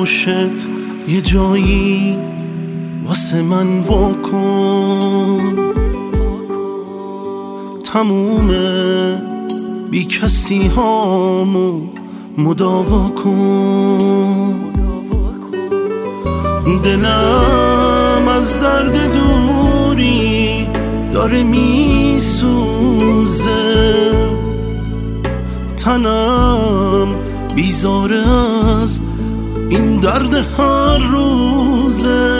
عاشق یه جایی واسه من واکن، تموم بی کسی هامو مداوا کن. دلم از درد دوری داره میسوزه، تنم بیزاره از این درد هر روزه.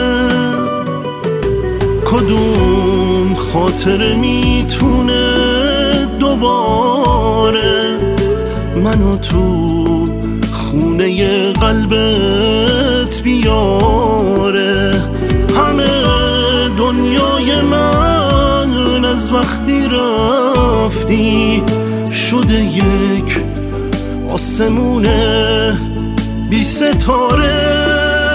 کدوم خاطره میتونه دوباره منو تو خونه قلبت بیاره؟ همه دنیای من از وقتی رفتی شده یک آسمون بی ستاره.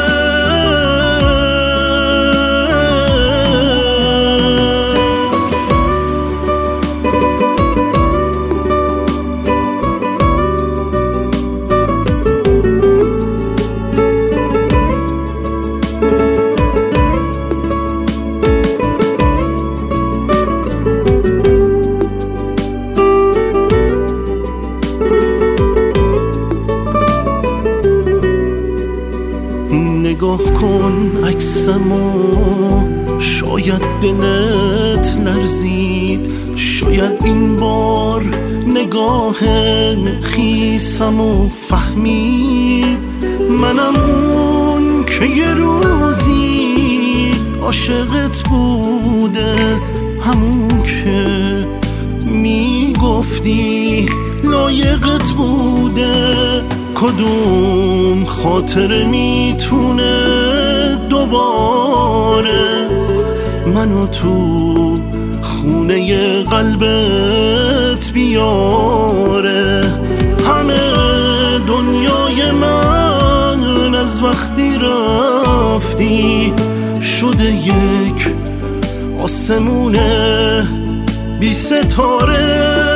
نگاه کن عکسمو، شاید دلت لرزید، شاید این بار نگاه خیسمو فهمید. منم اون که یه روزی عاشقت بوده، همون که میگفتی لایقت بوده. کدوم خاطره میتونه دوباره منو تو خونه قلبت بیاره؟ همه دنیای من از وقتی رفتی شده یک آسمون بی ستاره.